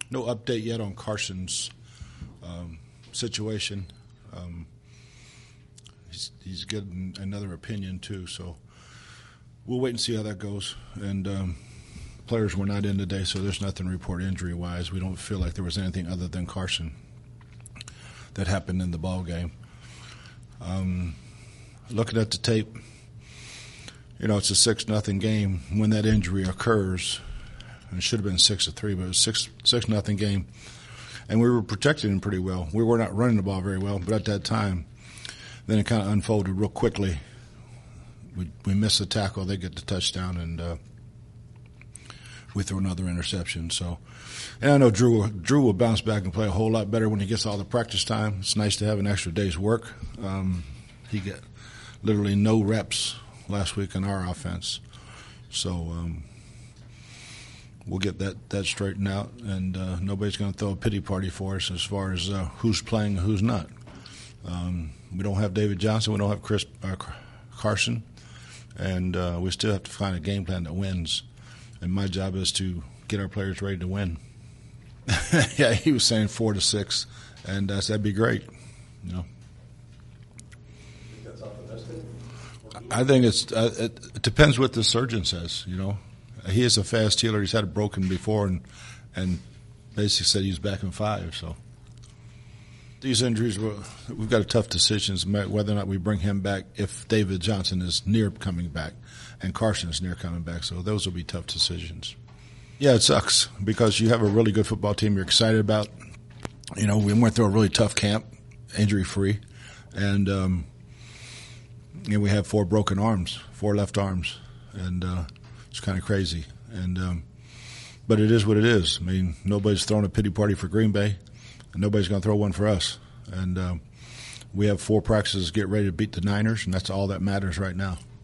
No update yet on Carson's situation. He's getting another opinion too, so we'll wait and see how that goes. And players were not in today, so there's nothing to report injury-wise. We don't feel like there was anything other than Carson that happened in the ball game. Looking at the tape, it's a 6-0 game. When that injury occurs, and it should have been 6-3, but it was 6-0 game, and we were protecting him pretty well. We were not running the ball very well, but at that time, then it kind of unfolded real quickly. We missed the tackle, they get the touchdown, and we throw another interception. So, and I know Drew will bounce back and play a whole lot better when he gets all the practice time. It's nice to have an extra day's work. He got literally no reps last week in our offense. So we'll get that straightened out, and nobody's going to throw a pity party for us as far as who's playing and who's not. We don't have David Johnson. We don't have Carson. And we still have to find a game plan that wins. And my job is to get our players ready to win. Yeah, he was saying 4-6, and that'd be great. That's optimistic? I think it depends what the surgeon says. He is a fast healer. He's had it broken before, and basically said he's back in 5. So these injuries, we've got a tough decisions whether or not we bring him back if David Johnson is near coming back and Carson is near coming back. So those will be tough decisions. Yeah, it sucks because you have a really good football team you're excited about. We went through a really tough camp, injury-free, and we have 4 broken arms, 4 left arms, and it's kind of crazy. And but it is what it is. I mean, nobody's throwing a pity party for Green Bay, and nobody's going to throw one for us. And we have 4 practices to get ready to beat the Niners, and that's all that matters right now.